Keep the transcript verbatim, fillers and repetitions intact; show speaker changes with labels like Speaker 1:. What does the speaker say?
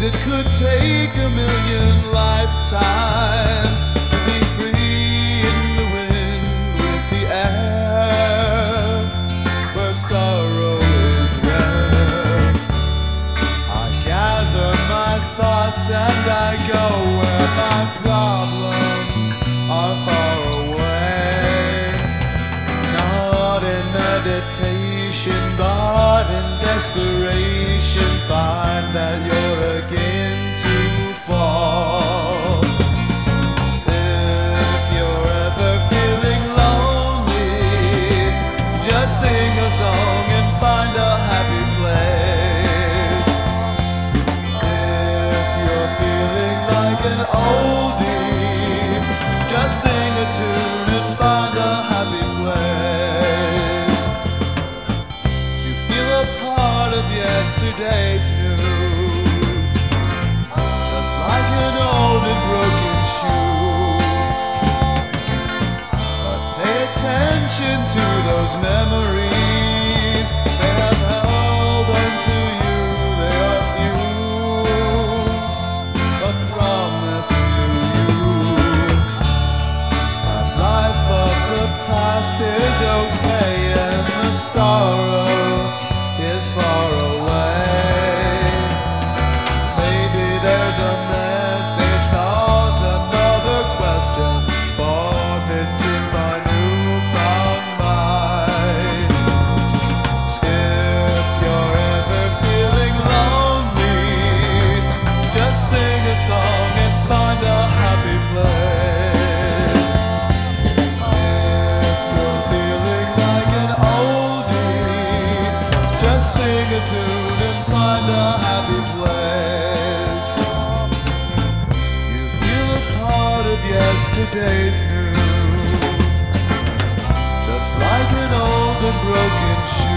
Speaker 1: it could take a million lifetimes to be free in the wind with the air where sorrow is rare. I gather my thoughts and I go where my problems are far away. Not in meditation, but in desperation, find that you're again to fall. If you're ever feeling lonely, just sing a song and find a happy place. If you're feeling like an oldie, just sing a tune and find a happy place. You feel a part of yesterday's news, just like an old and broken shoe. But pay attention to those memories, they have held onto you, they are few, but promise to you that life of the past is okay and the sorrow is far away. Maybe there's a message, not another question, forfeiting my newfound mind. If you're ever feeling lonely, just sing a song and find a happy place. If you're feeling like an oldie, just sing a tune and find a happy place. You feel a part of yesterday's news, just like an old and broken shoe.